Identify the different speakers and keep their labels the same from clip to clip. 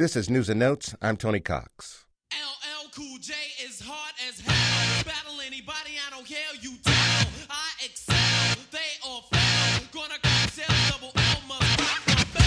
Speaker 1: This is News and Notes. I'm Tony Cox.
Speaker 2: LL Cool J is hard as hell. Battle anybody, I don't care, you tell. I excel, they all fail. Gonna crack sales, double L must rock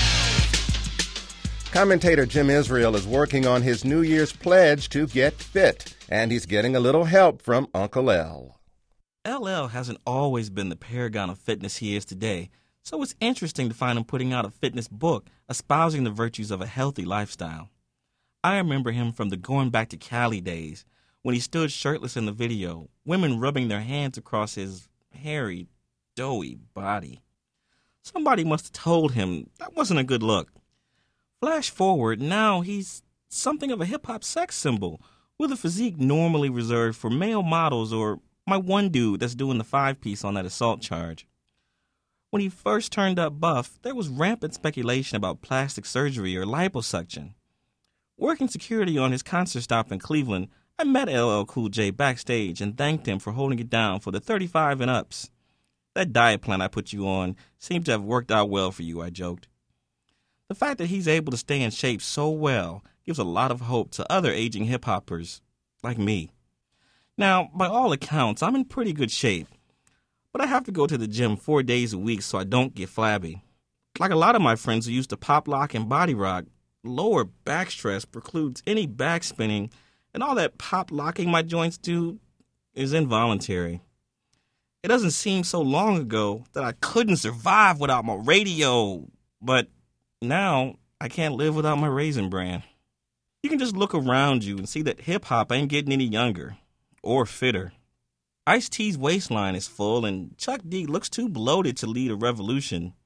Speaker 2: the bell.
Speaker 1: Commentator Jim Israel is working on his New Year's pledge to get fit, and he's getting a little help from Uncle L.
Speaker 3: LL hasn't always been the paragon of fitness he is today, so it's interesting to find him putting out a fitness book espousing the virtues of a healthy lifestyle. I remember him from the Going Back to Cali days, when he stood shirtless in the video, women rubbing their hands across his hairy, doughy body. Somebody must have told him that wasn't a good look. Flash forward, now he's something of a hip-hop sex symbol, with a physique normally reserved for male models or my one dude that's doing the 5-piece on that assault charge. When he first turned up buff, there was rampant speculation about plastic surgery or liposuction. Working security on his concert stop in Cleveland, I met LL Cool J backstage and thanked him for holding it down for the 35 and ups. That diet plan I put you on seemed to have worked out well for you, I joked. The fact that he's able to stay in shape so well gives a lot of hope to other aging hip-hoppers like me. Now, by all accounts, I'm in pretty good shape, but I have to go to the gym 4 days a week so I don't get flabby. Like a lot of my friends who used to pop lock and body rock, lower back stress precludes any back spinning, and all that pop locking my joints do is involuntary. It doesn't seem so long ago that I couldn't survive without my radio, but now I can't live without my Raisin Bran. You can just look around you and see that hip-hop ain't getting any younger or fitter. Ice-T's waistline is full, and Chuck D looks too bloated to lead a revolution.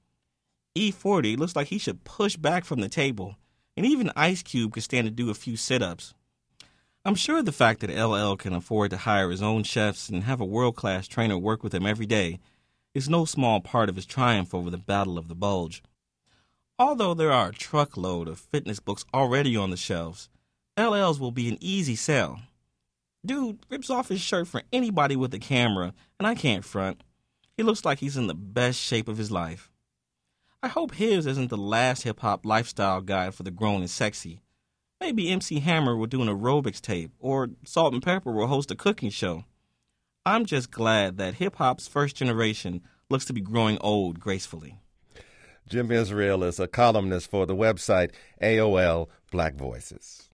Speaker 3: E40 looks like he should push back from the table, and even Ice Cube could stand to do a few sit-ups. I'm sure the fact that LL can afford to hire his own chefs and have a world-class trainer work with him every day is no small part of his triumph over the Battle of the Bulge. Although there are a truckload of fitness books already on the shelves, LL's will be an easy sell. Dude rips off his shirt for anybody with a camera, and I can't front. He looks like he's in the best shape of his life. I hope his isn't the last hip-hop lifestyle guide for the grown and sexy. Maybe MC Hammer will do an aerobics tape, or Salt and Pepper will host a cooking show. I'm just glad that hip-hop's first generation looks to be growing old gracefully.
Speaker 1: Jim Israel is a columnist for the website AOL Black Voices.